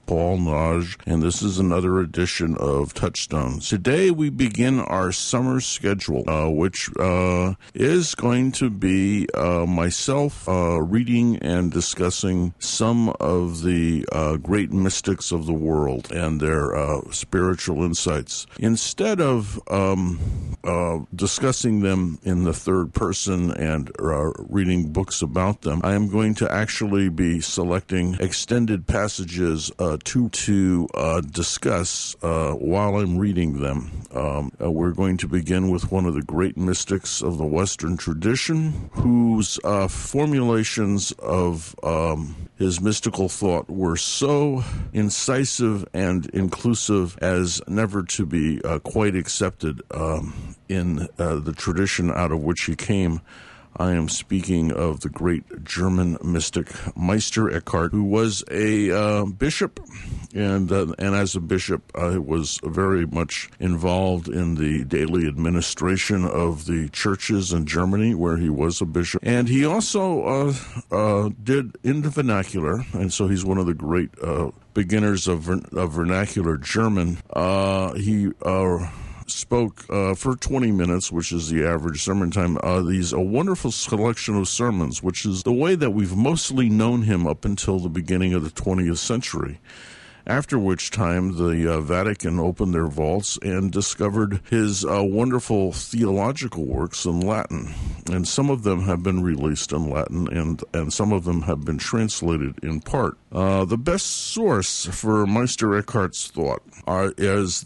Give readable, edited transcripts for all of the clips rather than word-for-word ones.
Paul Naj, and this is another edition of Touchstones. Today we begin our summer schedule, which is going to be myself reading and discussing some of the great mystics of the world and their spiritual insights. Instead of discussing them in the third person and reading books about them, I am going to actually be selecting extended passages to discuss while I'm reading them. We're going to begin with one of the great mystics of the Western tradition, whose formulations of his mystical thought were so incisive and inclusive as never to be quite accepted in the tradition out of which he came. I am speaking of the great German mystic Meister Eckhart, who was a bishop, and as a bishop, I was very much involved in the daily administration of the churches in Germany, where he was a bishop. And he also did in the vernacular, and so he's one of the great beginners of vernacular German. He spoke for 20 minutes, which is the average sermon time, a wonderful selection of sermons, which is the way that we've mostly known him up until the beginning of the 20th century. After which time, the Vatican opened their vaults and discovered his wonderful theological works in Latin. And some of them have been released in Latin, and some of them have been translated in part. The best source for Meister Eckhart's thought is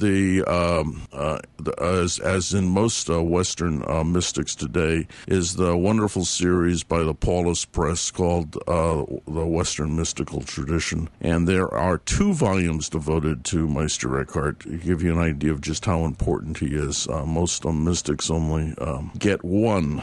as in most Western mystics today, is the wonderful series by the Paulus Press called The Western Mystical Tradition. And there are 2 volumes devoted to Meister Eckhart to give you an idea of just how important he is. Most mystics only get one.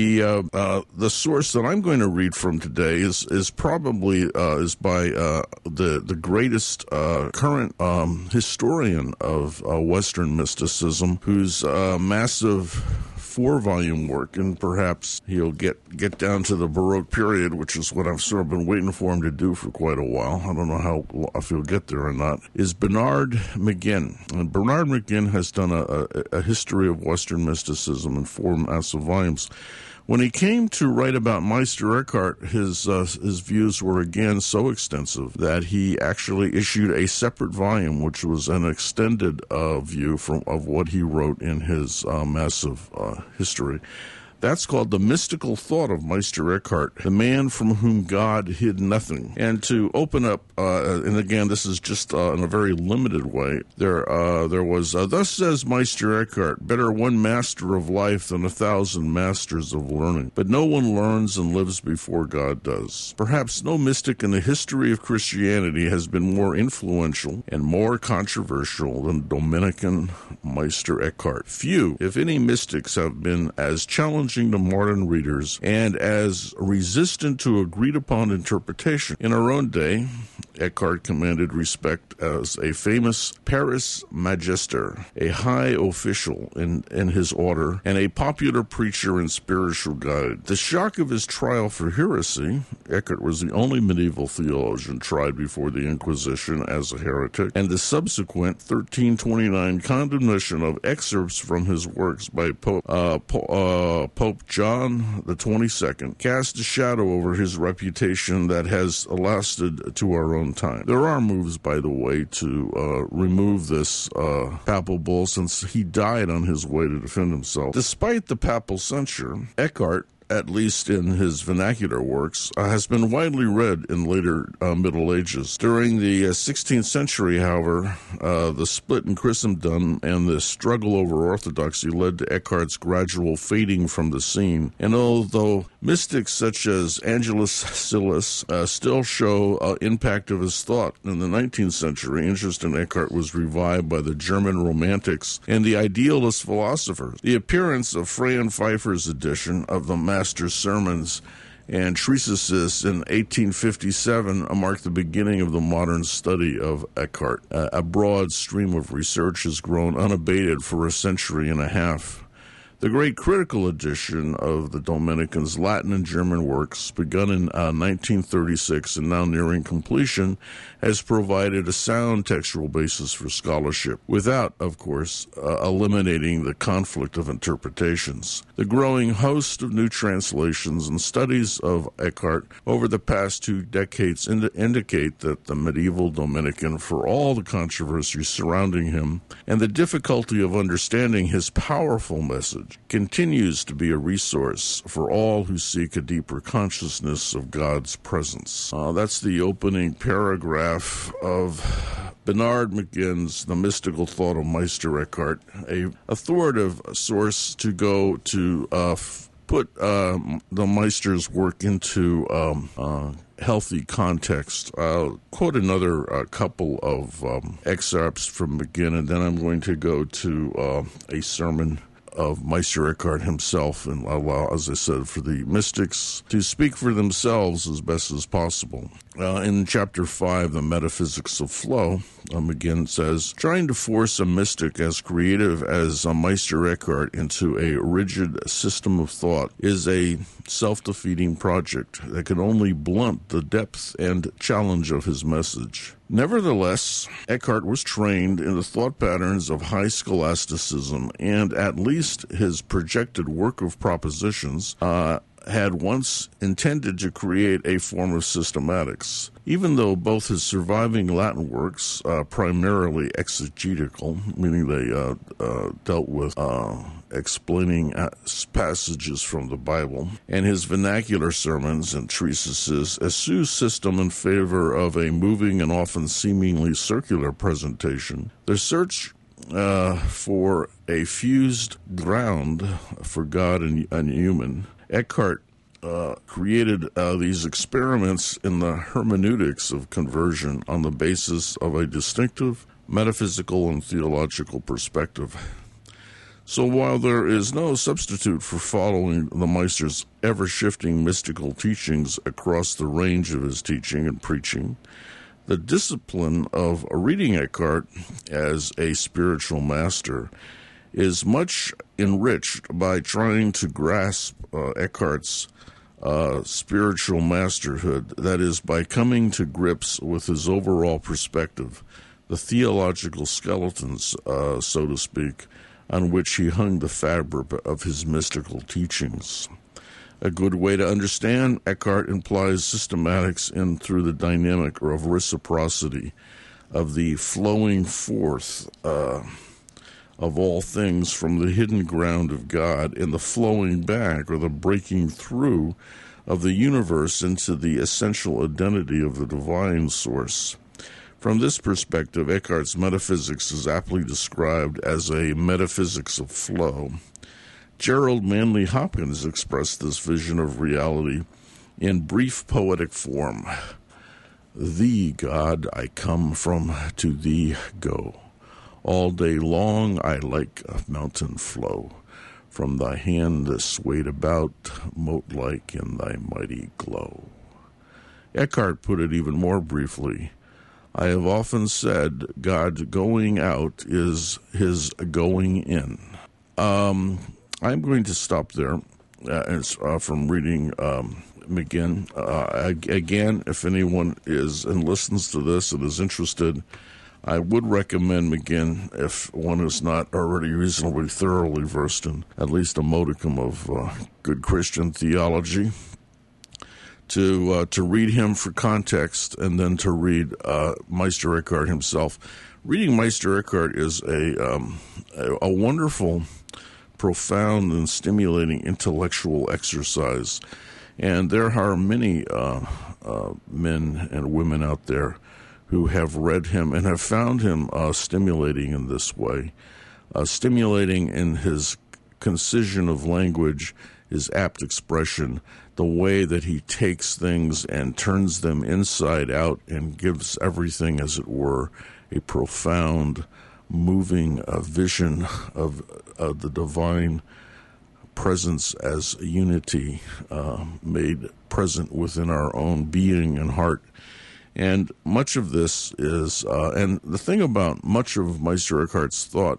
The source that I'm going to read from today is probably by the greatest current historian of Western mysticism, whose massive 4-volume work, and perhaps he'll get down to the Baroque period, which is what I've sort of been waiting for him to do for quite a while. I don't know if he'll get there or not, is Bernard McGinn. And Bernard McGinn has done a history of Western mysticism in 4 massive volumes. When he came to write about Meister Eckhart, his views were again so extensive that he actually issued a separate volume, which was an extended view of what he wrote in his massive history. That's called The Mystical Thought of Meister Eckhart, the man from whom God hid nothing. And to open up, and again, this is just in a very limited way, there was, thus says Meister Eckhart, better one master of life than 1,000 masters of learning. But no one learns and lives before God does. Perhaps no mystic in the history of Christianity has been more influential and more controversial than Dominican Meister Eckhart. Few, if any, mystics have been as challenging to modern readers and as resistant to agreed-upon interpretation. In our own day, Eckhart commanded respect as a famous Paris magister, a high official in his order, and a popular preacher and spiritual guide. The shock of his trial for heresy, Eckhart was the only medieval theologian tried before the Inquisition as a heretic, and the subsequent 1329 condemnation of excerpts from his works by Pope John the 22nd cast a shadow over his reputation that has lasted to our own time. There are moves, by the way, to remove this papal bull, since he died on his way to defend himself. Despite the papal censure, Eckhart, at least in his vernacular works, has been widely read in later Middle Ages. During the 16th century, however, the split in Christendom and the struggle over orthodoxy led to Eckhart's gradual fading from the scene. And although mystics such as Angelus Silus still show impact of his thought, in the 19th century, interest in Eckhart was revived by the German Romantics and the idealist philosophers. The appearance of Frey and Pfeiffer's edition of the Master's Sermons and Treatises in 1857 marked the beginning of the modern study of Eckhart. A broad stream of research has grown unabated for a century and a half. The great critical edition of the Dominicans' Latin and German works, begun in 1936 and now nearing completion, has provided a sound textual basis for scholarship, without, of course, eliminating the conflict of interpretations. The growing host of new translations and studies of Eckhart over the past 2 decades indicate that the medieval Dominican, for all the controversy surrounding him and the difficulty of understanding his powerful message, continues to be a resource for all who seek a deeper consciousness of God's presence. That's the opening paragraph of Bernard McGinn's The Mystical Thought of Meister Eckhart, a authoritative source to go to put the Meister's work into healthy context. I'll quote another couple of excerpts from McGinn, and then I'm going to go to a sermon of Meister Eckhart himself and allow, as I said, for the mystics to speak for themselves as best as possible. In Chapter 5, The Metaphysics of Flow, McGinn says, trying to force a mystic as creative as Meister Eckhart into a rigid system of thought is a self-defeating project that can only blunt the depth and challenge of his message. Nevertheless, Eckhart was trained in the thought patterns of high scholasticism, and at least his projected work of propositions had once intended to create a form of systematics. Even though both his surviving Latin works, primarily exegetical, meaning they dealt with explaining passages from the Bible, and his vernacular sermons and treatises eschew system in favor of a moving and often seemingly circular presentation, the search for a fused ground for God and human, Eckhart created these experiments in the hermeneutics of conversion on the basis of a distinctive metaphysical and theological perspective. So while there is no substitute for following the Meister's ever-shifting mystical teachings across the range of his teaching and preaching, the discipline of reading Eckhart as a spiritual master is much enriched by trying to grasp Eckhart's spiritual masterhood, that is, by coming to grips with his overall perspective, the theological skeletons, so to speak, on which he hung the fabric of his mystical teachings. A good way to understand Eckhart implies systematics in through the dynamic of reciprocity, of the flowing forth of all things from the hidden ground of God, and the flowing back or the breaking through of the universe into the essential identity of the divine source. From this perspective, Eckhart's metaphysics is aptly described as a metaphysics of flow. Gerald Manley Hopkins expressed this vision of reality in brief poetic form. Thee, God, I come from, to thee go. All day long I like a mountain flow. From thy hand swayed about, mote-like in thy mighty glow. Eckhart put it even more briefly. I have often said God going out is his going in. I'm going to stop there from reading McGinn. Again, if anyone is and listens to this and is interested, I would recommend McGinn, if one is not already reasonably thoroughly versed in at least a modicum of good Christian theology, to read him for context, and then to read Meister Eckhart himself. Reading Meister Eckhart is a wonderful, profound, and stimulating intellectual exercise. And there are many men and women out there who have read him and have found him stimulating in this way, stimulating in his concision of language, his apt expression, the way that he takes things and turns them inside out and gives everything, as it were, a profound, moving vision of the divine presence as unity made present within our own being and heart. And much of this is, and the thing about much of Meister Eckhart's thought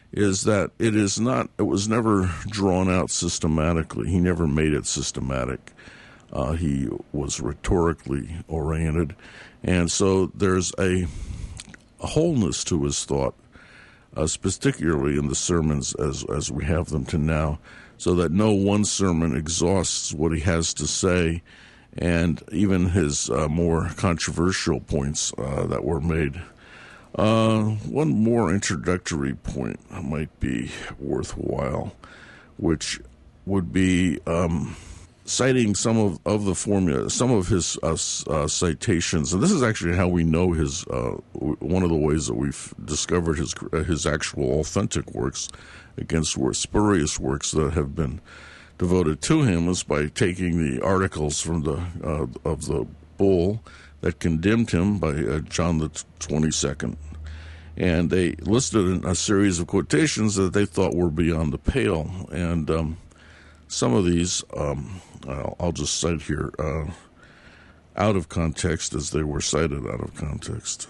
is that it was never drawn out systematically. He never made it systematic. He was rhetorically oriented, and so there's a wholeness to his thought, particularly in the sermons as we have them to now, so that no one sermon exhausts what he has to say, and even his more controversial points that were made. One more introductory point might be worthwhile, which would be citing some of the formula, some of his citations, and this is actually how we know his. One of the ways that we've discovered his actual authentic works against spurious works that have been devoted to him is by taking the articles from of the bull that condemned him by John the 22nd, and they listed in a series of quotations that they thought were beyond the pale, and some of these I'll just cite here out of context as they were cited out of context.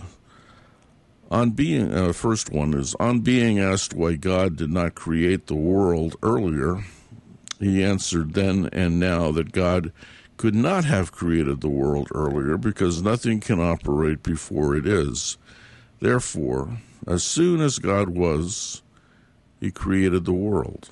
First one is, on being asked why God did not create the world earlier, he answered then and now that God could not have created the world earlier because nothing can operate before it is. Therefore, as soon as God was, he created the world.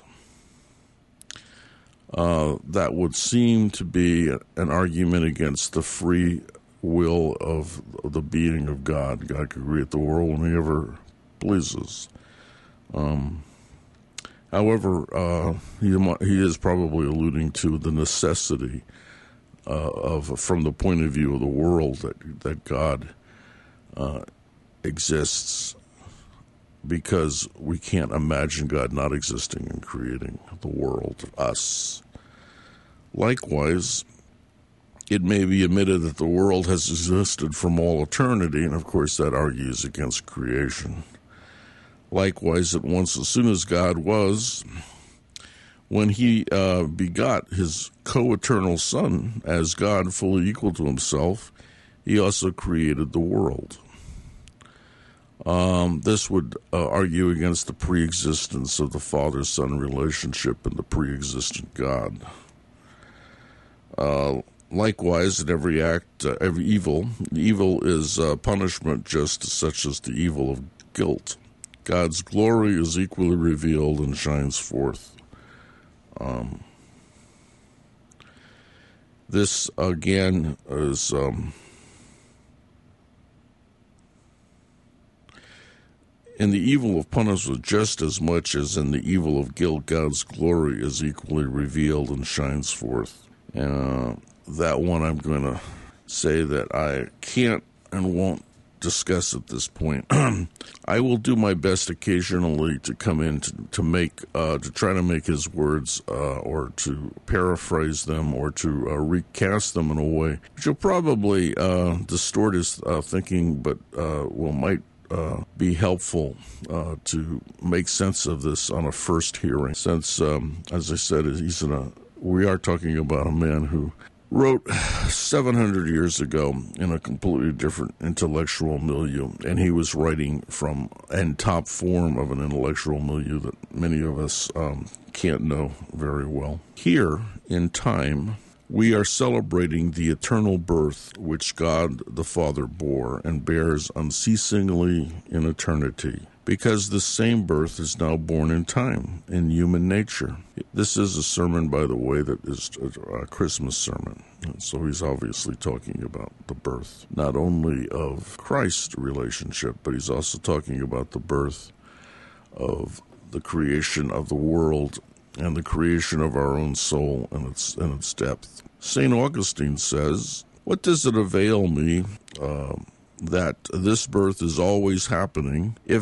That would seem to be an argument against the free will of the being of God. God could create the world whenever pleases. However, he is probably alluding to the necessity from the point of view of the world that God exists, because we can't imagine God not existing and creating the world, us. Likewise, it may be admitted that the world has existed from all eternity, and of course that argues against creation. Likewise, at once, as soon as God was, when he begot his co-eternal Son as God fully equal to himself, he also created the world. This would argue against the pre-existence of the Father-Son relationship and the pre-existent God. Likewise, in every act, every evil is punishment just such as the evil of guilt. God's glory is equally revealed and shines forth. This, again, is... in the evil of punishment, just as much as in the evil of guilt, God's glory is equally revealed and shines forth. That one I'm going to say that I can't and won't discuss at this point. I will do my best occasionally to come in to try to make his words or to paraphrase them or to recast them in a way which will probably distort his thinking, but might be helpful to make sense of this on a first hearing, since, as I said, we are talking about a man who wrote 700 years ago in a completely different intellectual milieu, and he was writing from and top form of an intellectual milieu that many of us can't know very well. Here, in time, we are celebrating the eternal birth which God the Father bore and bears unceasingly in eternity, because the same birth is now born in time, in human nature. This is a sermon, by the way, that is a Christmas sermon. And so he's obviously talking about the birth, not only of Christ's relationship, but he's also talking about the birth of the creation of the world and the creation of our own soul and its depth. St. Augustine says, "What does it avail me that this birth is always happening if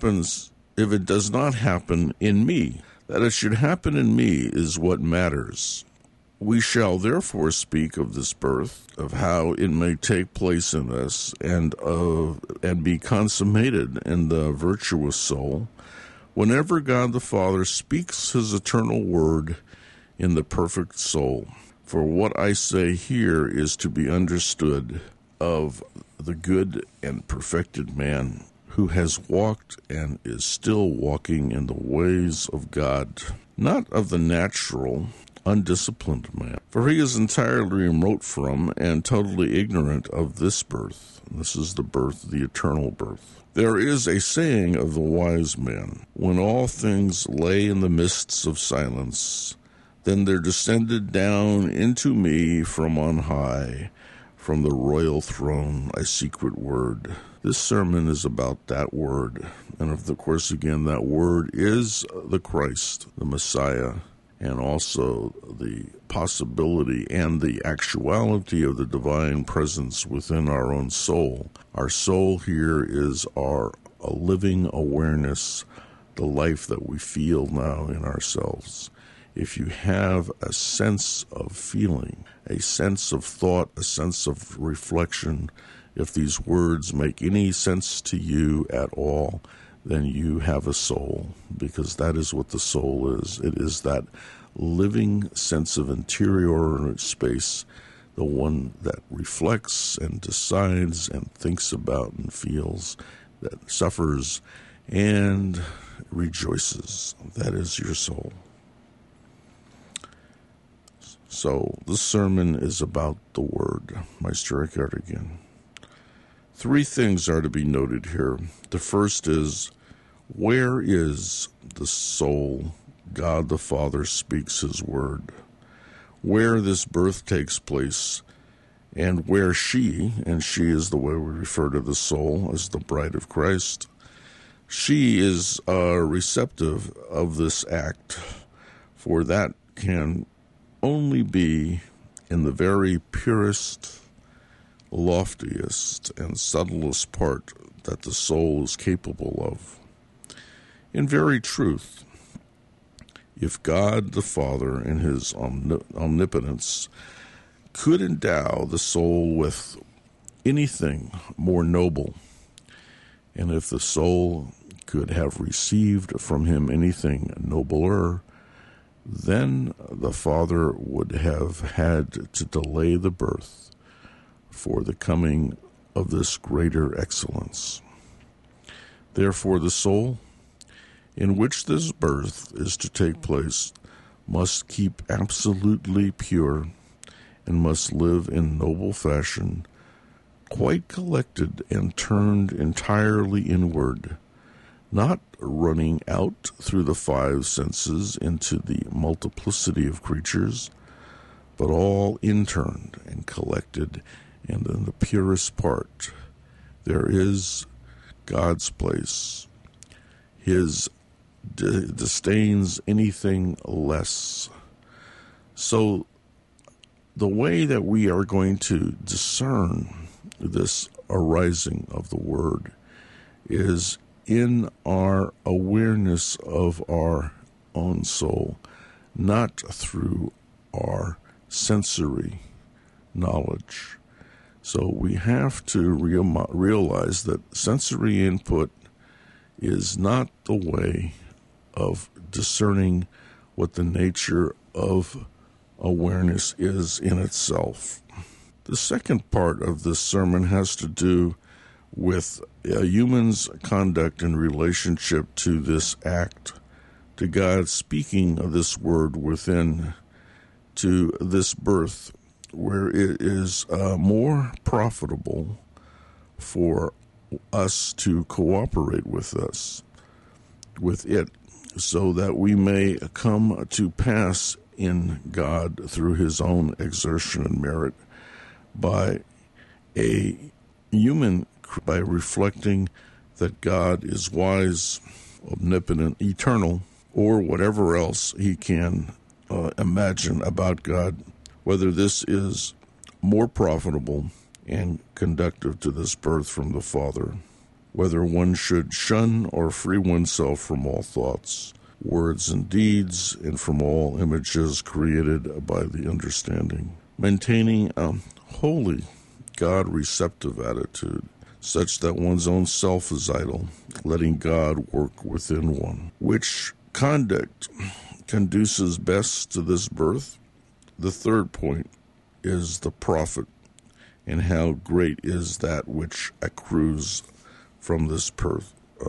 it does not happen in me? That it should happen in me is what matters. We shall therefore speak of this birth, of how it may take place in us, and be consummated in the virtuous soul, whenever God the Father speaks his eternal word in the perfect soul. For what I say here is to be understood of the good and perfected man who has walked and is still walking in the ways of God, not of the natural, undisciplined man, for he is entirely remote from and totally ignorant of this birth. This is the birth, the eternal birth. There is a saying of the wise man, when all things lay in the mists of silence, then there descended down into me from on high, from the royal throne, a secret word. This sermon is about that word. And of course, again, that word is the Christ, the Messiah, and also the possibility and the actuality of the divine presence within our own soul. Our soul here is a living awareness, the life that we feel now in ourselves. If you have a sense of feeling, a sense of thought, a sense of reflection, if these words make any sense to you at all, then you have a soul, because that is what the soul is. It is that living sense of interior space, the one that reflects and decides and thinks about and feels, that suffers and rejoices. That is your soul. So this sermon is about the Word, Meister Eckhart again. 3 things are to be noted here. The first is, where is the soul God the Father speaks His Word? Where this birth takes place, and where she, and she is the way we refer to the soul as the bride of Christ, she is receptive of this act, for that can only be in the very purest, loftiest, and subtlest part that the soul is capable of. In very truth, if God the Father in His omnipotence could endow the soul with anything more noble, and if the soul could have received from Him anything nobler, then the Father would have had to delay the birth for the coming of this greater excellence. Therefore, the soul in which this birth is to take place must keep absolutely pure and must live in noble fashion, quite collected and turned entirely inward, not running out through the 5 senses into the multiplicity of creatures, but all interned and collected, and in the purest part there is God's place. His disdains anything less. So the way that we are going to discern this arising of the Word is in our awareness of our own soul, not through our sensory knowledge. So we have to realize that sensory input is not the way of discerning what the nature of awareness is in itself. The second part of this sermon has to do with a human's conduct in relationship to this act, to God speaking of this word within, to this birth, where it is more profitable for us to cooperate with it, so that we may come to pass in God through His own exertion and merit by a human, by reflecting that God is wise, omnipotent, eternal, or whatever else he can imagine about God, whether this is more profitable and conducive to this birth from the Father, whether one should shun or free oneself from all thoughts, words and deeds, and from all images created by the understanding, maintaining a holy, God-receptive attitude, such that one's own self is idle, letting God work within one. Which conduct conduces best to this birth? The third point is the profit, and how great is that which accrues from this birth.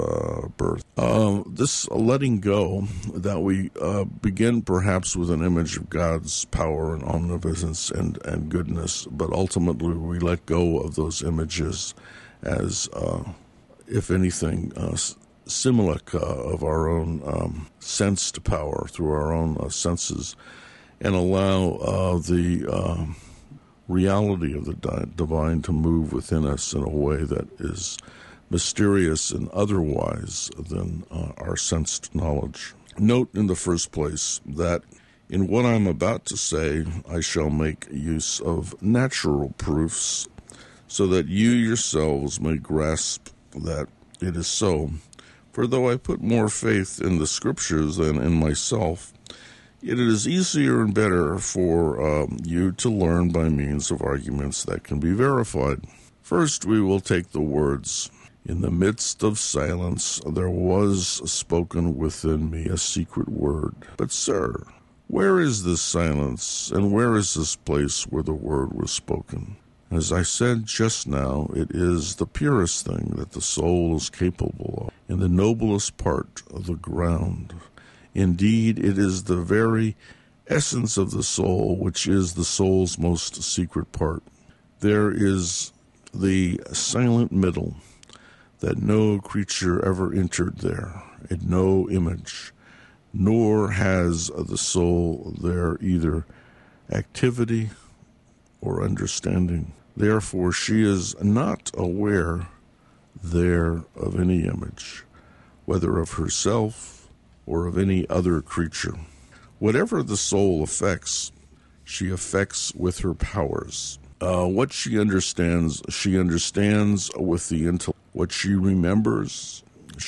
This letting go that we begin perhaps with an image of God's power and omnipotence and goodness, but ultimately we let go of those images as, if anything, symbolic of our own sensed power through our own senses, and allow the reality of the divine to move within us in a way that is mysterious and otherwise than our sensed knowledge. Note in the first place that in what I'm about to say, I shall make use of natural proofs so that you yourselves may grasp that it is so. For though I put more faith in the Scriptures than in myself, yet it is easier and better for you to learn by means of arguments that can be verified. First, we will take the words, "In the midst of silence there was spoken within me a secret word. But, sir, where is this silence, and where is this place where the word was spoken? As I said just now, it is the purest thing that the soul is capable of, and the noblest part of the ground. Indeed, it is the very essence of the soul, which is the soul's most secret part. There is the silent middle, that no creature ever entered there, and no image, nor has the soul there either activity or understanding. Therefore she is not aware there of any image, whether of herself or of any other creature. Whatever the soul affects, she affects with her powers. What she understands with the intellect. What she remembers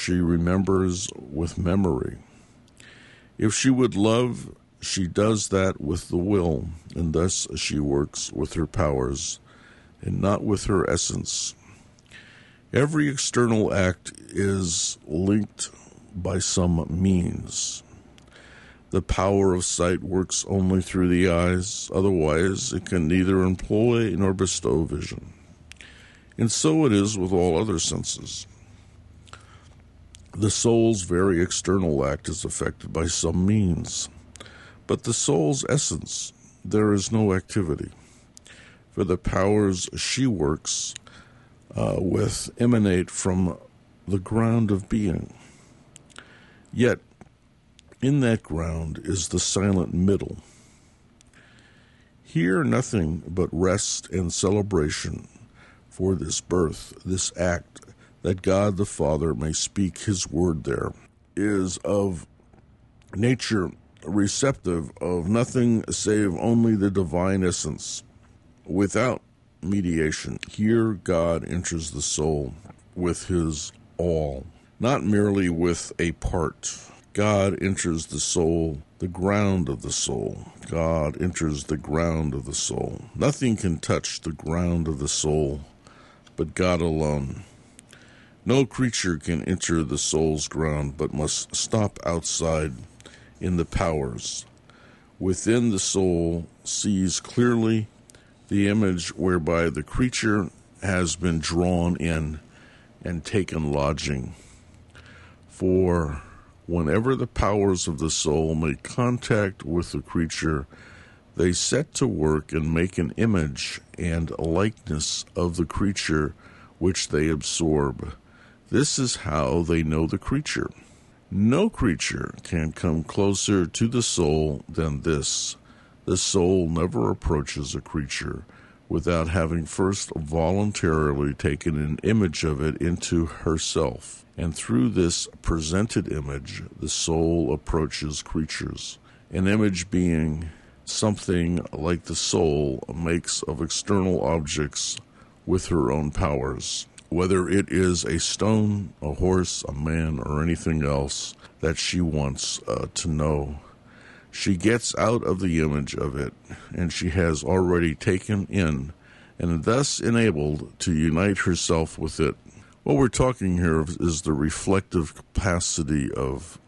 with memory. If she would love, she does that with the will, and thus she works with her powers and not with her essence. Every external act is linked by some means. The power of sight works only through the eyes, otherwise it can neither employ nor bestow vision. And so it is with all other senses. The soul's very external act is affected by some means, but the soul's essence, there is no activity. For the powers she works with emanate from the ground of being. Yet, in that ground is the silent middle. Here nothing but rest and celebration for this birth, this act, that God the Father may speak his word there, is of nature receptive of nothing save only the divine essence, without mediation. Here God enters the soul with his all, not merely with a part. God enters the soul, the ground of the soul. God enters the ground of the soul. Nothing can touch the ground of the soul but God alone. No creature can enter the soul's ground, but must stop outside in the powers. Within the soul sees clearly the image whereby the creature has been drawn in and taken lodging. For whenever the powers of the soul make contact with the creature, they set to work and make an image and a likeness of the creature which they absorb. This is how they know the creature. No creature can come closer to the soul than this. The soul never approaches a creature without having first voluntarily taken an image of it into herself. And through this presented image, the soul approaches creatures. An image being something like the soul makes of external objects with her own powers, whether it is a stone, a horse, a man, or anything else that she wants to know. She gets out of the image of it, and she has already taken in, and thus enabled to unite herself with it. What we're talking here is the reflective capacity of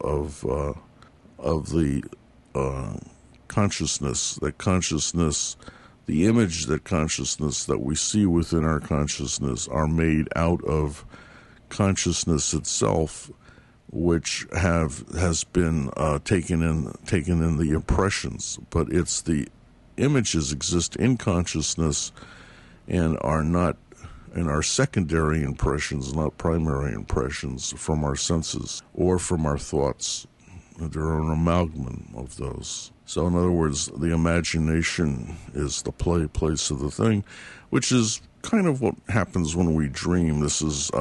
the consciousness, the image that consciousness that we see within our consciousness are made out of consciousness itself, which has been taken in the impressions, but it's the images exist in consciousness and are not in our secondary impressions, not primary impressions from our senses or from our thoughts. They're an amalgam of those. So in other words, the imagination is the place of the thing, which is kind of what happens when we dream. This is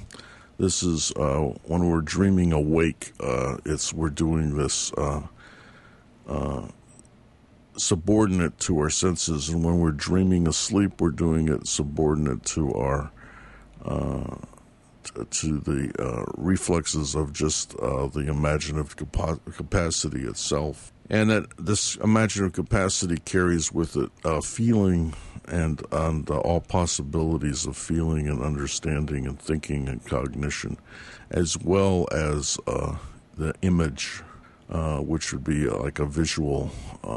when we're dreaming awake. We're doing this subordinate to our senses, and when we're dreaming asleep, we're doing it subordinate to our to the reflexes of just the imaginative capacity itself. And that this imaginative capacity carries with it feeling and all possibilities of feeling and understanding and thinking and cognition, as well as the image, which would be like a visual,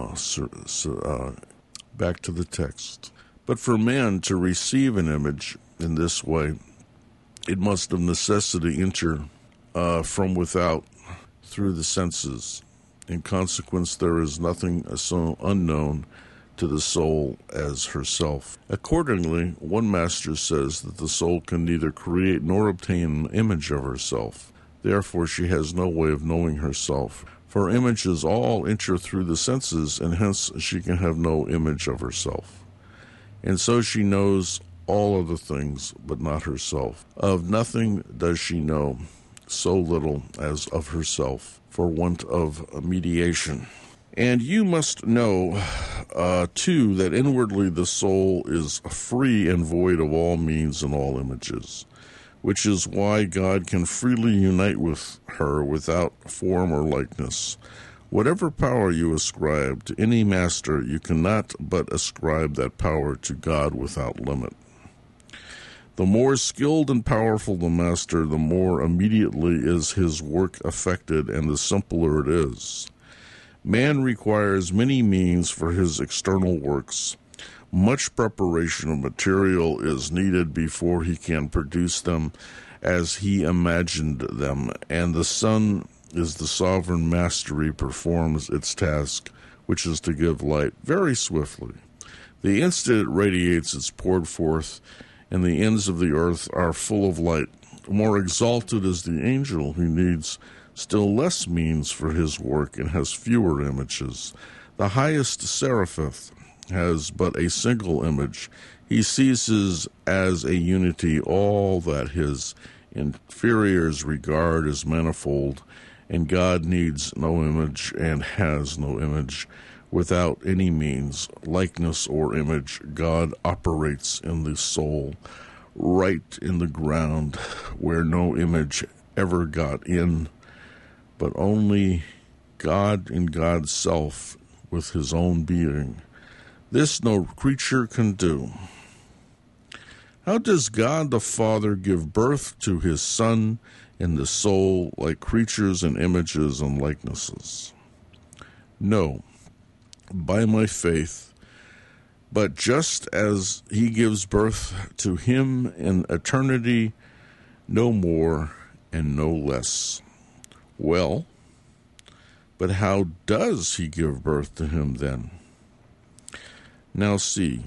back to the text. But for man to receive an image in this way, it must of necessity enter from without through the senses. In consequence, there is nothing so unknown to the soul as herself. Accordingly, one master says that the soul can neither create nor obtain an image of herself. Therefore, she has no way of knowing herself. For images all enter through the senses, and hence she can have no image of herself. And so she knows all other things, but not herself. Of nothing does she know so little as of herself, for want of mediation. And you must know, too, that inwardly the soul is free and void of all means and all images, which is why God can freely unite with her without form or likeness. Whatever power you ascribe to any master, you cannot but ascribe that power to God without limit. The more skilled and powerful the master, the more immediately is his work effected, and the simpler it is. Man requires many means for his external works. Much preparation of material is needed before he can produce them as he imagined them, and the sun is the sovereign mastery performs its task, which is to give light very swiftly. The instant it radiates, it's poured forth, and the ends of the earth are full of light. More exalted is the angel who needs still less means for his work and has fewer images. The highest Seraphim has but a single image. He seizes as a unity all that his inferiors regard as manifold, and God needs no image and has no image. Without any means, likeness, or image, God operates in the soul, right in the ground, where no image ever got in, but only God in God's self with his own being. This no creature can do. How does God the Father give birth to his Son in the soul like creatures and images and likenesses? No, by my faith, but just as he gives birth to him in eternity, no more and no less. Well, but how does he give birth to him then? Now see,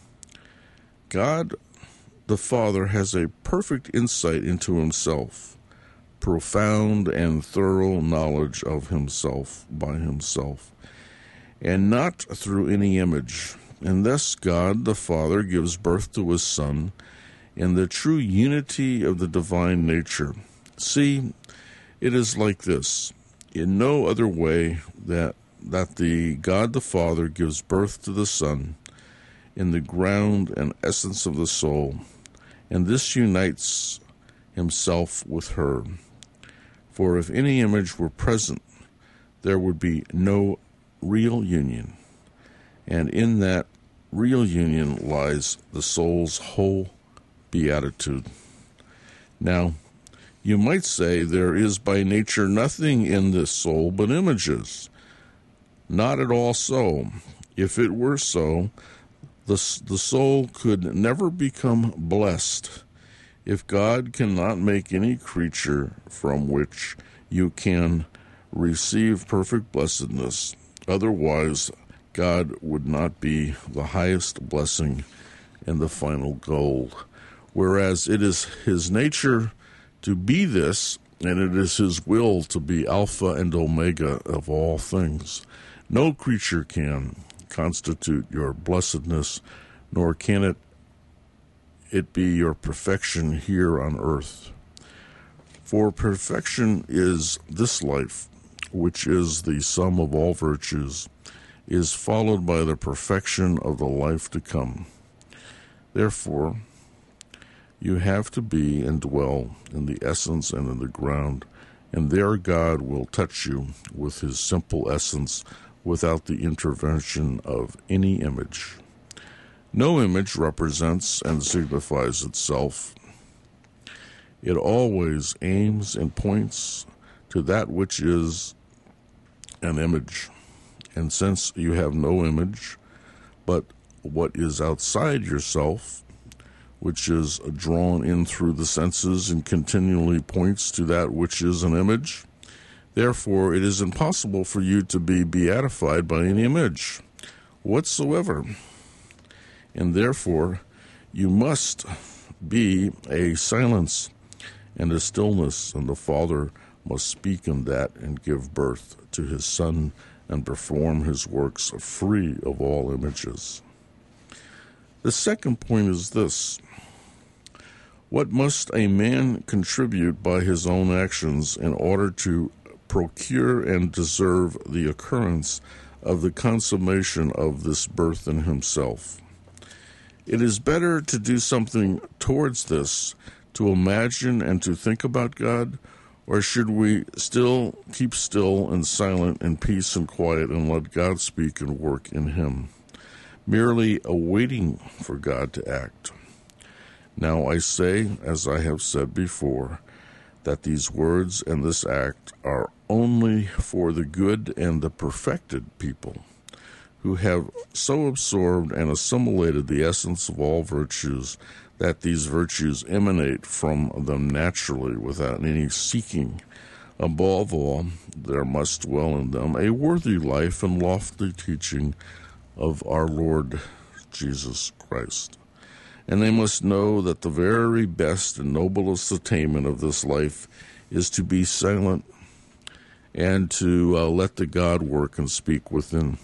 God the Father has a perfect insight into himself, profound and thorough knowledge of himself by himself, and not through any image. And thus God the Father gives birth to his Son in the true unity of the divine nature. See, it is like this. In no other way that the God the Father gives birth to the Son in the ground and essence of the soul, and this unites himself with her. For if any image were present, there would be no real union, and in that real union lies the soul's whole beatitude. Now, you might say there is by nature nothing in this soul but images. Not at all so. If it were so, the soul could never become blessed. If God cannot make any creature from which you can receive perfect blessedness, otherwise God would not be the highest blessing and the final goal. Whereas it is his nature to be this, and it is his will to be Alpha and Omega of all things. No creature can constitute your blessedness, nor can it be your perfection here on earth. For perfection is this life, which is the sum of all virtues, is followed by the perfection of the life to come. Therefore, you have to be and dwell in the essence and in the ground, and there God will touch you with his simple essence without the intervention of any image. No image represents and signifies itself. It always aims and points to that which is an image. And since you have no image, but what is outside yourself, which is drawn in through the senses and continually points to that which is an image, therefore it is impossible for you to be beatified by any image whatsoever. And therefore you must be a silence and a stillness, and the Father must speak in that and give birth to his Son and perform his works free of all images. The second point is this: what must a man contribute by his own actions in order to procure and deserve the occurrence of the consummation of this birth in himself? It is better to do something towards this, to imagine and to think about God, or should we still keep still and silent in peace and quiet and let God speak and work in him, merely awaiting for God to act? Now I say, as I have said before, that these words and this act are only for the good and the perfected people, who have so absorbed and assimilated the essence of all virtues that these virtues emanate from them naturally without any seeking. Above all, there must dwell in them a worthy life and lofty teaching of our Lord Jesus Christ. And they must know that the very best and noblest attainment of this life is to be silent and to let the God work and speak within.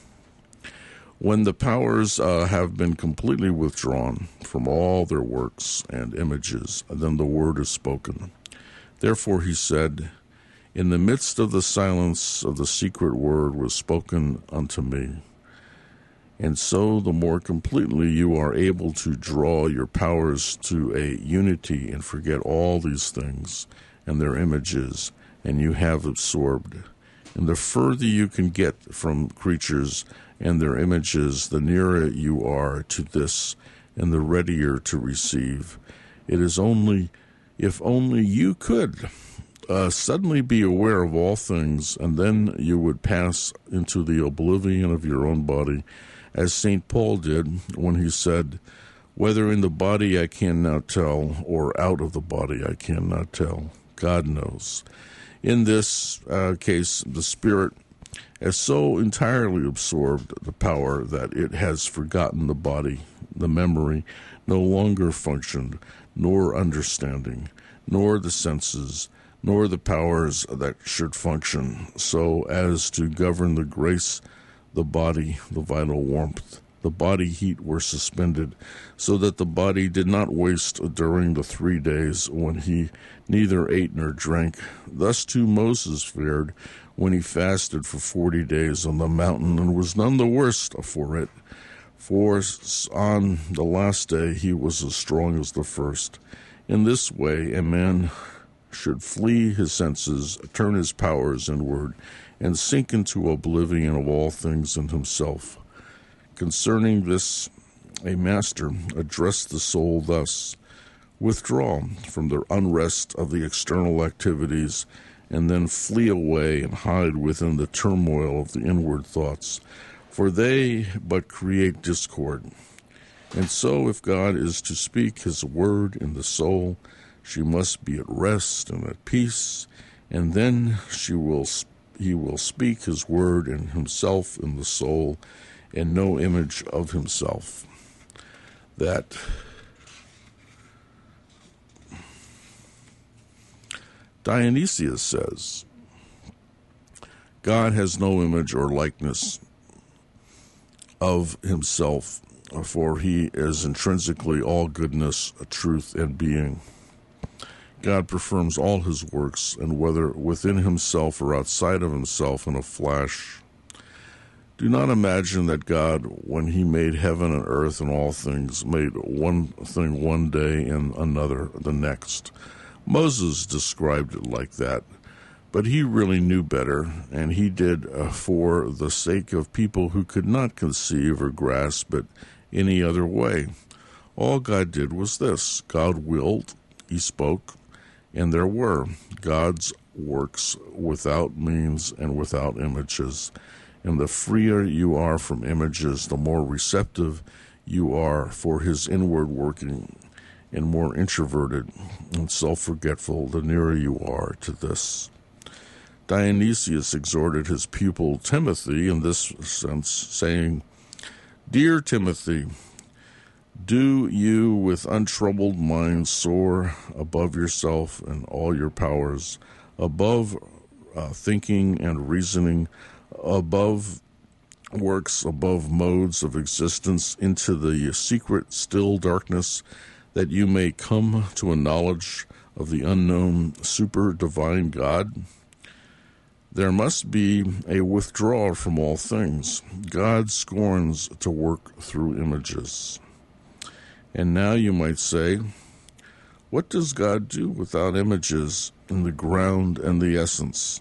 When the powers have been completely withdrawn from all their works and images, then the word is spoken. Therefore he said, in the midst of the silence of the secret word was spoken unto me. And so the more completely you are able to draw your powers to a unity and forget all these things and their images, and you have absorbed. And the further you can get from creatures and their images, the nearer you are to this and the readier to receive. It is only, if only you could suddenly be aware of all things, and then you would pass into the oblivion of your own body, as St. Paul did when he said, whether in the body I cannot tell, or out of the body I cannot tell. God knows. In this case, the Spirit has so entirely absorbed the power that it has forgotten the body. The memory no longer functioned, nor understanding, nor the senses, nor the powers that should function, so as to govern the grace, the body, the vital warmth, the body heat were suspended, so that the body did not waste during the 3 days when he neither ate nor drank. Thus too Moses fared when he fasted for 40 days on the mountain, and was none the worse for it, for on the last day he was as strong as the first. In this way a man should flee his senses, turn his powers inward, and sink into oblivion of all things in himself. Concerning this, a master addressed the soul thus: withdraw from the unrest of the external activities, and then flee away and hide within the turmoil of the inward thoughts, for they but create discord. And so if God is to speak his word in the soul, She must be at rest and at peace, and then he will speak his word in himself in the soul, and no image of himself. That Dionysius says, God has no image or likeness of himself, for he is intrinsically all goodness, truth, and being. God performs all his works, and whether within himself or outside of himself in a flash. Do not imagine that God, when he made heaven and earth and all things, made one thing one day and another the next. Moses described it like that, but he really knew better, and he did for the sake of people who could not conceive or grasp it any other way. All God did was this. God willed, he spoke, and there were God's works without means and without images. And the freer you are from images, the more receptive you are for his inward working, and more introverted and self-forgetful the nearer you are to this. Dionysius exhorted his pupil Timothy in this sense, saying, Dear Timothy, do you with untroubled mind soar above yourself and all your powers, above thinking and reasoning, above works, above modes of existence, into the secret still darkness, that you may come to a knowledge of the unknown super-divine God? There must be a withdrawal from all things. God scorns to work through images. And now you might say, what does God do without images in the ground and the essence?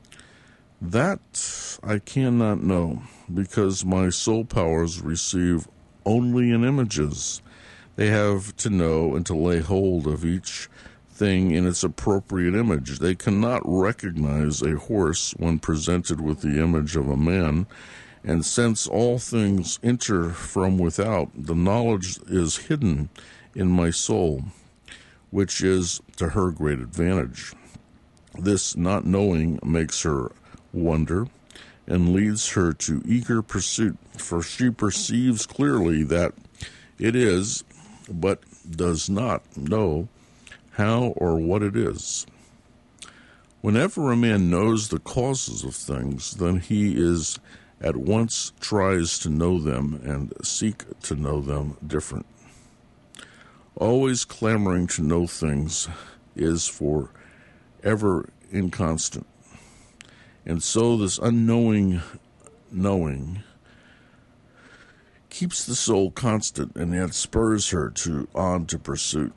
That I cannot know, because my soul powers receive only in images. They have to know and to lay hold of each thing in its appropriate image. They cannot recognize a horse when presented with the image of a man, and since all things enter from without, the knowledge is hidden in my soul, which is to her great advantage. This not knowing makes her wonder and leads her to eager pursuit, for she perceives clearly that it is, but does not know how or what it is. Whenever a man knows the causes of things, then he is at once tries to know them and seek to know them different. Always clamoring to know things is for ever inconstant. And so this unknowing knowing keeps the soul constant and yet spurs her on to pursuit.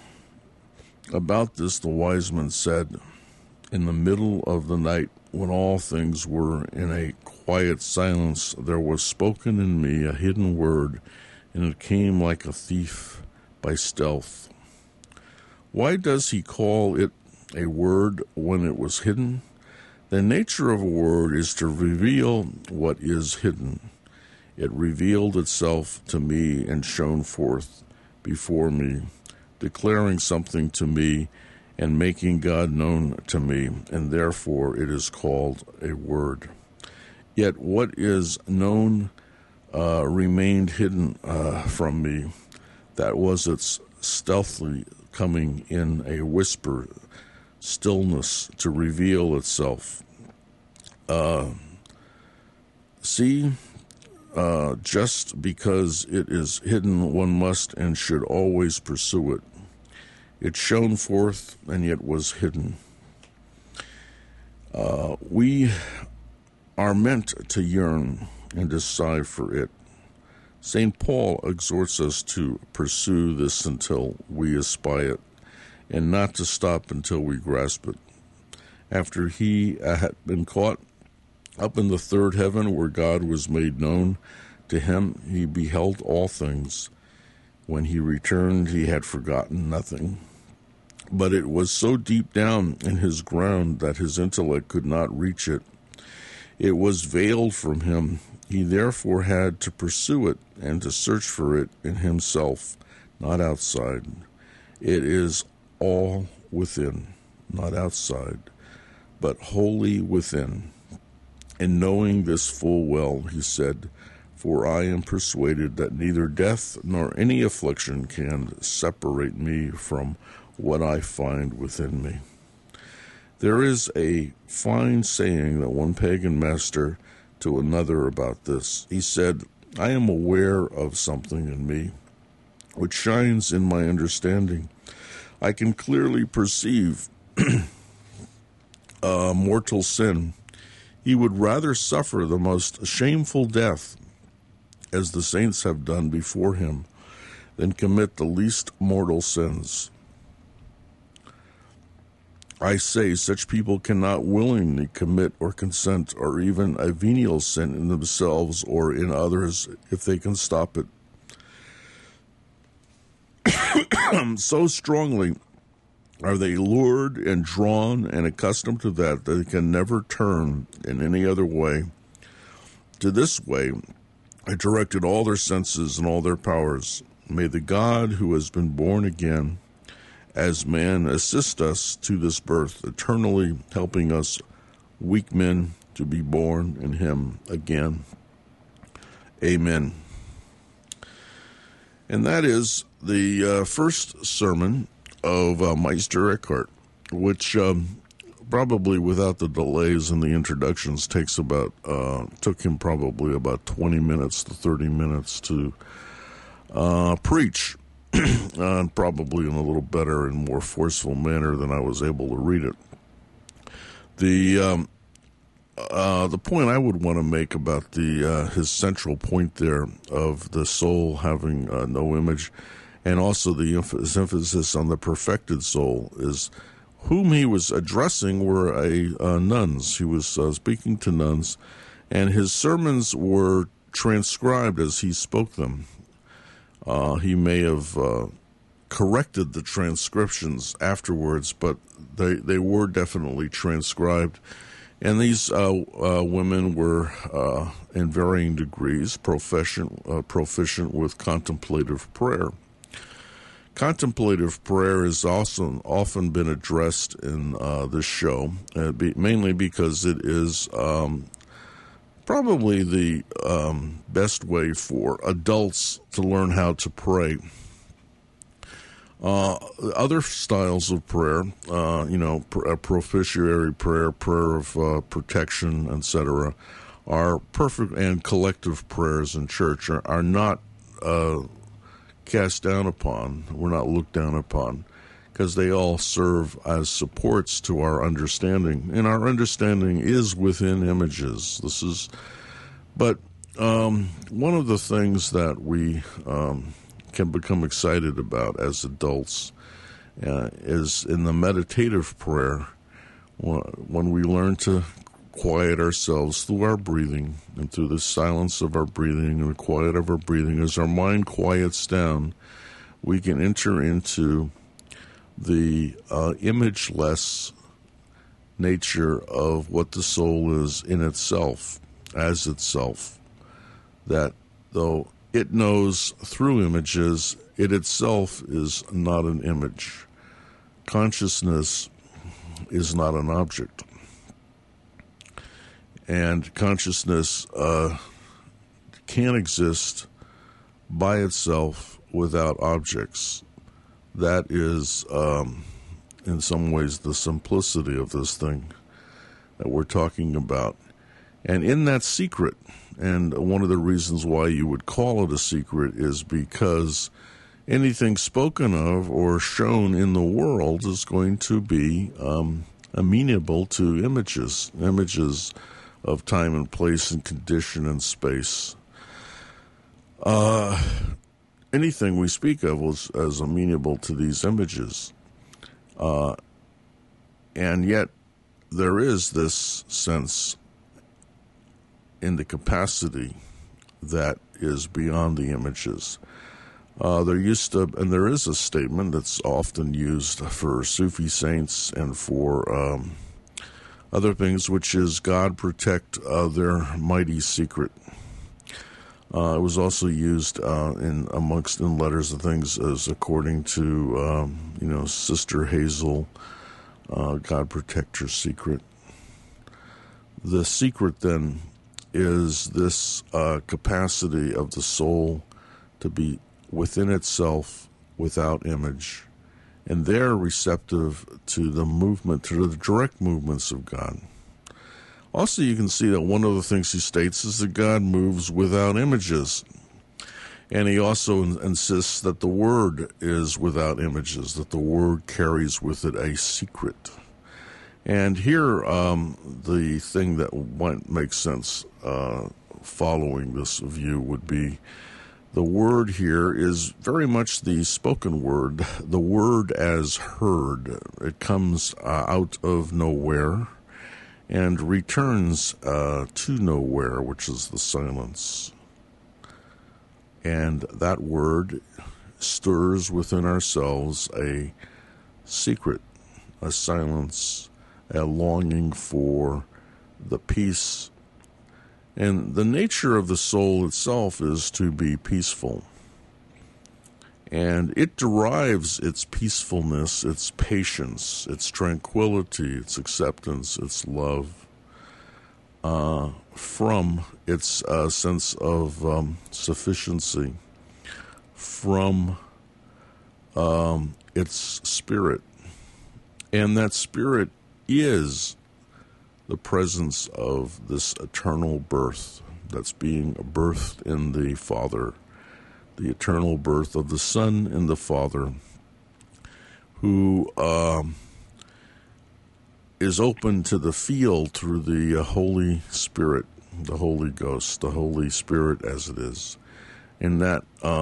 About this the wise man said, in the middle of the night, when all things were in a quiet silence, there was spoken in me a hidden word, and it came like a thief by stealth. Why does he call it a word when it was hidden? The nature of a word is to reveal what is hidden. It revealed itself to me and shone forth before me, declaring something to me and making God known to me, and therefore it is called a word. Yet what is known remained hidden from me. That was its stealthily coming in a whisper, stillness to reveal itself. Just because it is hidden, one must and should always pursue it. It shone forth and yet was hidden. We are meant to yearn and to sigh for it. St. Paul exhorts us to pursue this until we espy it, and not to stop until we grasp it. After he had been caught up in the third heaven, where God was made known to him, he beheld all things. When he returned, he had forgotten nothing. But it was so deep down in his ground that his intellect could not reach it. It was veiled from him. He therefore had to pursue it and to search for it in himself, not outside. It is all within, not outside, but wholly within. And knowing this full well, he said, for I am persuaded that neither death nor any affliction can separate me from what I find within me. There is a fine saying that one pagan master to another about this. He said, I am aware of something in me which shines in my understanding. I can clearly perceive mortal sin. He would rather suffer the most shameful death, as the saints have done before him, than commit the least mortal sins. I say such people cannot willingly commit or consent or even a venial sin in themselves or in others if they can stop it. So strongly are they lured and drawn and accustomed to that they can never turn in any other way. To this way I directed all their senses and all their powers. May the God who has been born again as man assist us to this birth, eternally helping us weak men to be born in him again. Amen. And that is the first sermon of Meister Eckhart, which probably without the delays and the introductions took him probably about 20 minutes to 30 minutes to preach, probably in a little better and more forceful manner than I was able to read it. The point I would want to make about his central point there of the soul having no image, and also his emphasis on the perfected soul, is whom he was addressing were nuns. He was speaking to nuns, and his sermons were transcribed as he spoke them. He may have corrected the transcriptions afterwards, but they were definitely transcribed. And these women were, in varying degrees, proficient with contemplative prayer. Contemplative prayer has also often been addressed in this show, mainly because it is probably the best way for adults to learn how to pray. Other styles of prayer, propitiatory prayer, prayer of protection, etc., are perfect, and collective prayers in church are not cast down upon. We're not looked down upon, because they all serve as supports to our understanding, and our understanding is within images. But one of the things that we can become excited about as adults is in the meditative prayer, when we learn to quiet ourselves through our breathing, and through the silence of our breathing and the quiet of our breathing. As our mind quiets down, we can enter into the imageless nature of what the soul is in itself, as itself. That though it knows through images, it itself is not an image. Consciousness is not an object. And consciousness can't exist by itself without objects. That is, in some ways, the simplicity of this thing that we're talking about. And in that secret, and one of the reasons why you would call it a secret is because anything spoken of or shown in the world is going to be amenable to images of time and place and condition and space. Anything we speak of was as amenable to these images. And yet there is this sense in the capacity that is beyond the images. There is a statement that's often used for Sufi saints and for other things, which is God protect their mighty secret. It was also used in letters and things as according to Sister Hazel, God protect your secret. The secret then is this capacity of the soul to be within itself, without image, and they're receptive to the direct movements of God. Also, you can see that one of the things he states is that God moves without images. And he also insists that the Word is without images, that the Word carries with it a secret. And here, the thing that might make sense following this view would be the word here is very much the spoken word, the word as heard. It comes out of nowhere and returns to nowhere, which is the silence. And that word stirs within ourselves a secret, a silence, a longing for the peace. And the nature of the soul itself is to be peaceful. And it derives its peacefulness, its patience, its tranquility, its acceptance, its love from its sense of sufficiency, from its spirit. And that spirit is the presence of this eternal birth that's being birthed in the Father, the eternal birth of the Son in the Father, who is open to the field through the Holy Spirit, the Holy Ghost, the Holy Spirit as it is. And that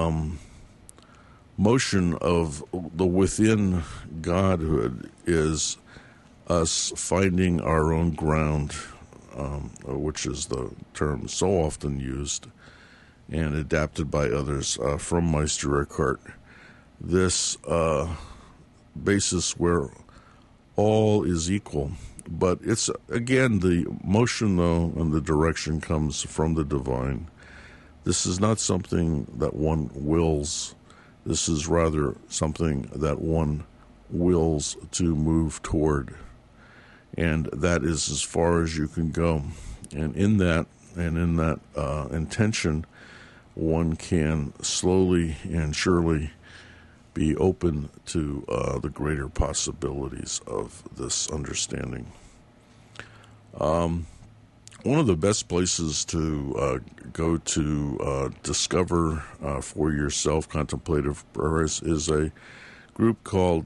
motion of the within Godhood is us finding our own ground, which is the term so often used and adapted by others from Meister Eckhart. This basis where all is equal. But it's, again, the motion, though, and the direction comes from the divine. This is not something that one wills. This is rather something that one wills to move toward. And that is as far as you can go. And in that intention, one can slowly and surely be open to the greater possibilities of this understanding. One of the best places to go to discover for yourself contemplative prayers is a group called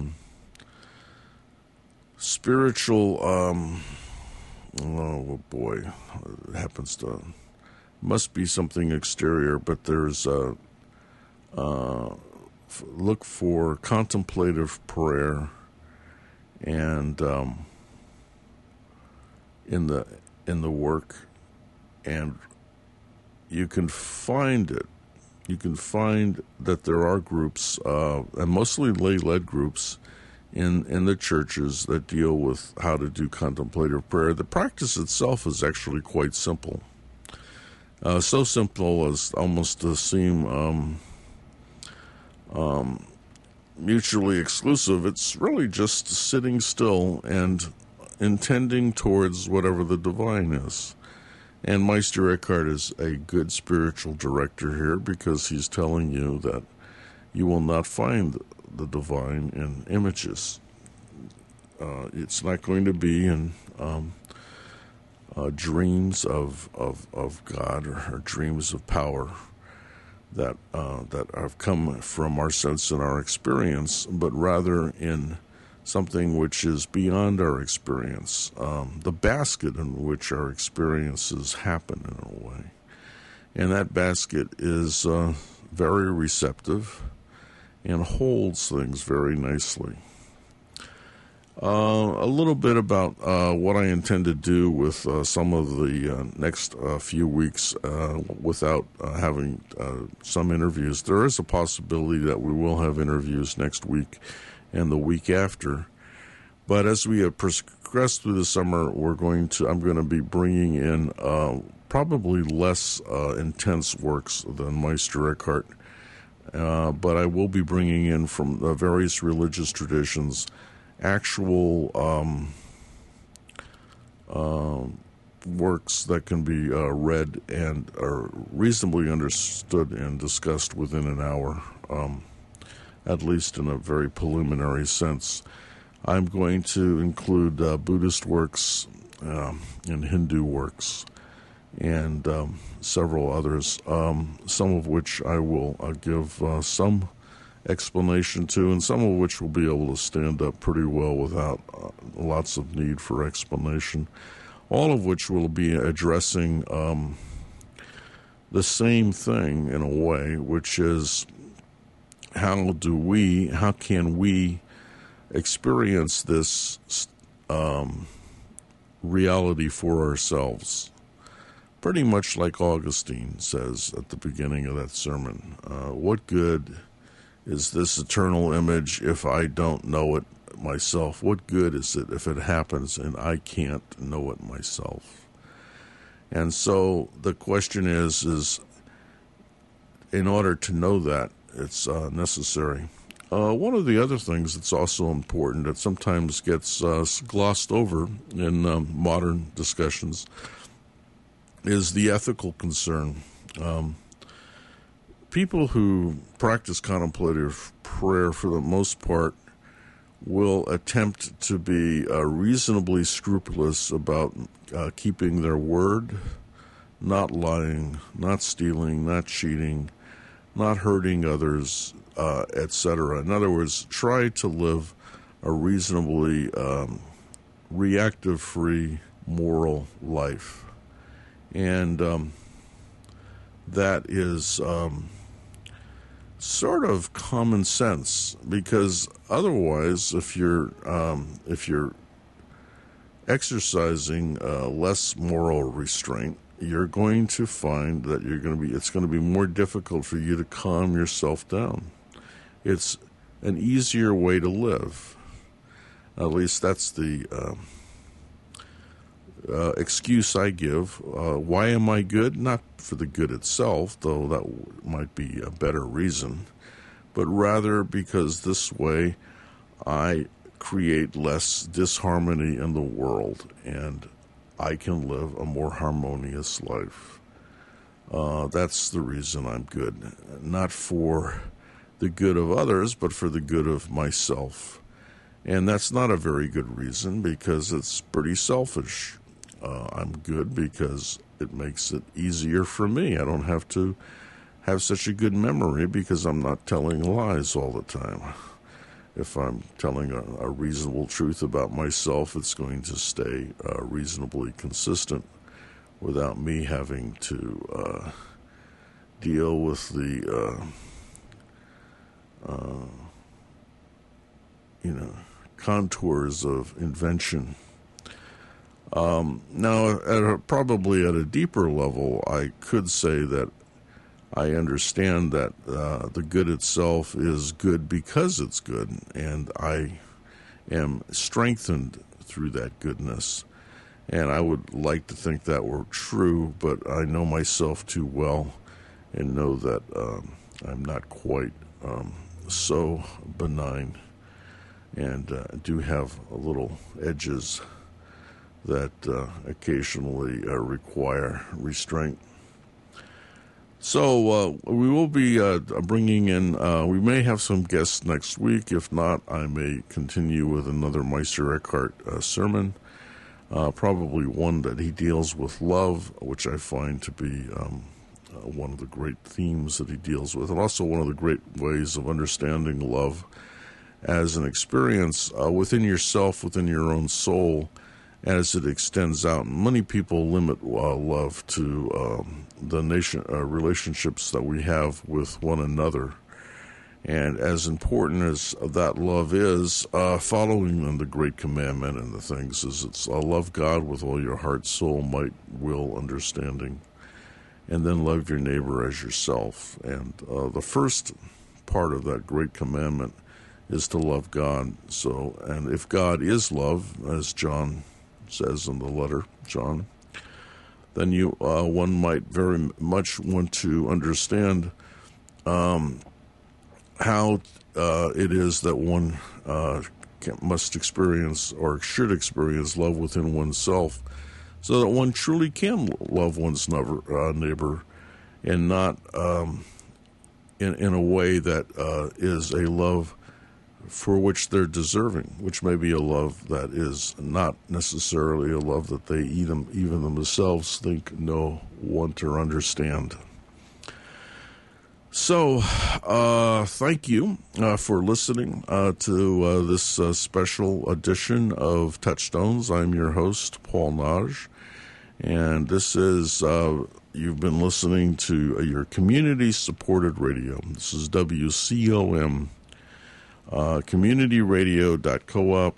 Spiritual, oh boy, it happens to, must be something exterior, but there's look for contemplative prayer, and in the work, and you can find it. You can find that there are groups, and mostly lay-led groups, in the churches that deal with how to do contemplative prayer. The practice itself is actually quite simple. So simple as almost to seem mutually exclusive. It's really just sitting still and intending towards whatever the divine is. And Meister Eckhart is a good spiritual director here, because he's telling you that you will not find the divine in images. It's not going to be in dreams of God, or dreams of power that have come from our sense and our experience, but rather in something which is beyond our experience, the basket in which our experiences happen in a way. And that basket is very receptive and holds things very nicely. A little bit about what I intend to do with some of the next few weeks without having some interviews. There is a possibility that we will have interviews next week and the week after. But as we have progressed through the summer, I'm going to be bringing in probably less intense works than Meister Eckhart, but I will be bringing in from various religious traditions actual works that can be read and are reasonably understood and discussed within an hour, at least in a very preliminary sense. I'm going to include Buddhist works and Hindu works and several others, some of which I will give some explanation to, and some of which will be able to stand up pretty well without lots of need for explanation. All of which will be addressing the same thing in a way, which is how can we experience this reality for ourselves? Pretty much like Augustine says at the beginning of that sermon. What good is this eternal image if I don't know it myself? What good is it if it happens and I can't know it myself? And so the question is in order to know that, it's necessary. One of the other things that's also important that sometimes gets glossed over in modern discussions is the ethical concern. People who practice contemplative prayer, for the most part, will attempt to be reasonably scrupulous about keeping their word, not lying, not stealing, not cheating, not hurting others, etc. In other words, try to live a reasonably reactive-free moral life. And that is sort of common sense, because otherwise, if you're exercising less moral restraint, you're going to find that it's going to be more difficult for you to calm yourself down. It's an easier way to live. At least that's the excuse I give. Why am I good? Not for the good itself, though that might be a better reason, but rather because this way I create less disharmony in the world and I can live a more harmonious life. That's the reason I'm good. Not for the good of others, but for the good of myself. And that's not a very good reason, because it's pretty selfish. I'm good because it makes it easier for me. I don't have to have such a good memory because I'm not telling lies all the time. If I'm telling a reasonable truth about myself, it's going to stay reasonably consistent without me having to deal with the contours of invention. Now, probably at a deeper level, I could say that I understand that the good itself is good because it's good, and I am strengthened through that goodness. And I would like to think that were true, but I know myself too well and know that I'm not quite so benign, and do have a little edges that occasionally require restraint. So we will be bringing in, we may have some guests next week. If not, I may continue with another Meister Eckhart sermon, probably one that he deals with love, which I find to be one of the great themes that he deals with, and also one of the great ways of understanding love as an experience within yourself, within your own soul, as it extends out. Many people limit love to the relationships that we have with one another. And as important as that love is, following on the great commandment and the things is it's love God with all your heart, soul, might, will, understanding, and then love your neighbor as yourself. And the first part of that great commandment is to love God. So, and if God is love, as John says in the letter, John, then one might very much want to understand how it is that one must experience or should experience love within oneself, so that one truly can love one's neighbor, and not in a way that is a love for which they're deserving, which may be a love that is not necessarily a love that they even themselves think, know, want, or understand. So, thank you for listening to this special edition of Touchstones. I'm your host, Paul Naj, and this is, you've been listening to your community-supported radio. This is WCOM, communityradio.coop,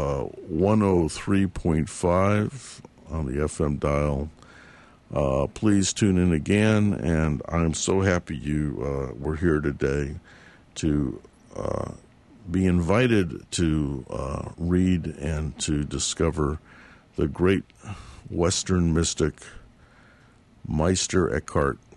103.5 on the FM dial. Please tune in again, and I'm so happy you were here today to be invited to read and to discover the great Western mystic Meister Eckhart,